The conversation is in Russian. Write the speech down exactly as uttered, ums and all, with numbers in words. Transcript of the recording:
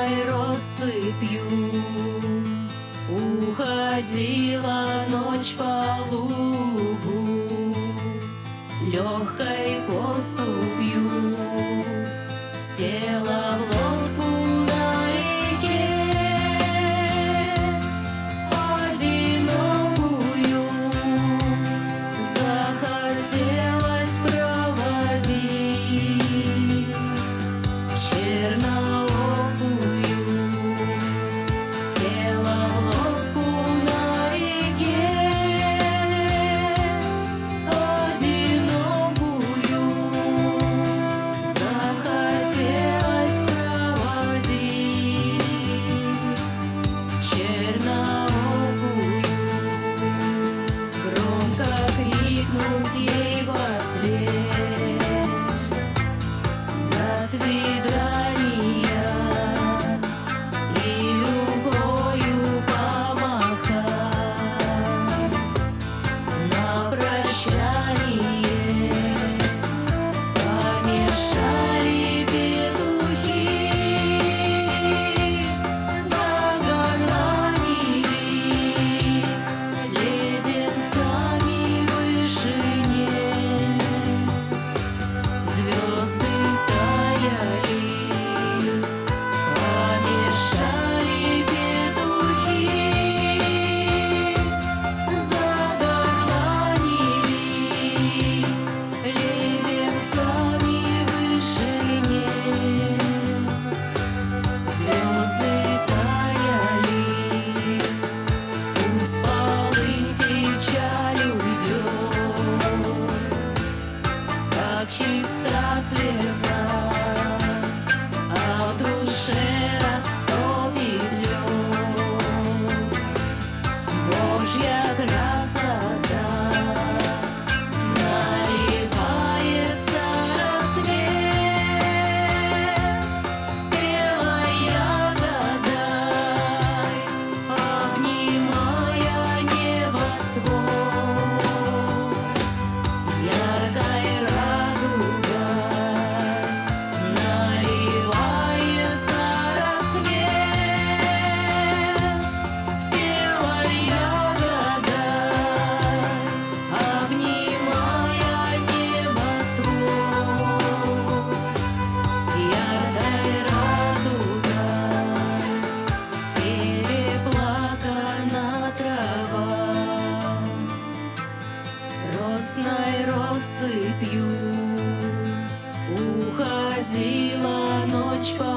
яркой россыпью уходила ночь по лугу, легкой поступью села в лодку на реке, одинокую захотелось проводить, черноокую села в лодку на реке, одинокую захотелось проводить, черноокую. Громко крикнуть ей вслед: до свидания, и рукою помахать на прощание. Помешали петухи, загорланили леденцами в вышине. Звезды таяли, помешали петухи, загорланили леденцами в вышине. Звезды таяли, пусть полынь печаль уйдет, как чиста слеза, а в душе растопит лед. Божья красота, наливается рассвет, спела ягодой, обнимая небосвод. Яркой радугой наливается рассвет, спела ягодой, обнимая небосвод. Яркой радугой переплакана трава, росной россыпью уходила ночь по